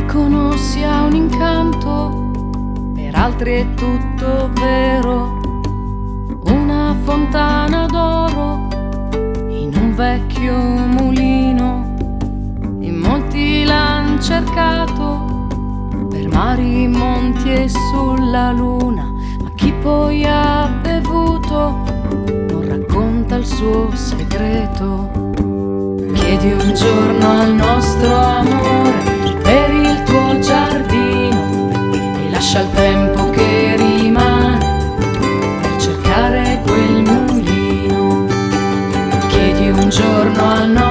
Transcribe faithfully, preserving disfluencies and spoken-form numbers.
dicono sia un incanto, per altri è tutto vero. Una fontana d'oro in un vecchio mulino, in molti l'han cercato per mari, monti e sulla luna, ma chi poi ha bevuto non racconta il suo segreto. Chiedi un giorno al nostro amore per il tuo giardino e lascia il tempo che rimane per cercare quel mulino. Chiedi un giorno al nostro